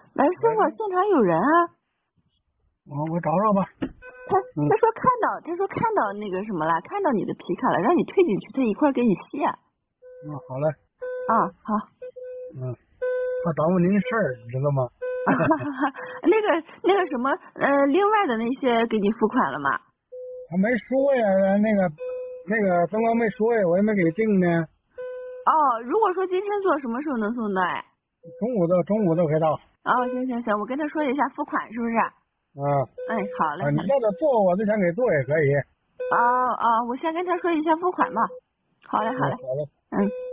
喂，师傅，现场有人啊。 我找找吧。 他说看到那个什么了，看到你的皮卡了，让你退进去，他一块给你卸。 好嘞。 好。 怕耽误您事儿，你知道吗？ 那个什么，另外的那些给你付款了吗？ 他没说呀，那个灯光没说呀，我也没给定呢。 如果说今天做，什么时候能送到？哎， 中午都可以到。 行，我跟他说一下付款是不是？好嘞。 你要是做我之前给做也可以。 我先跟他说一下付款吧。好嘞。 好嘞。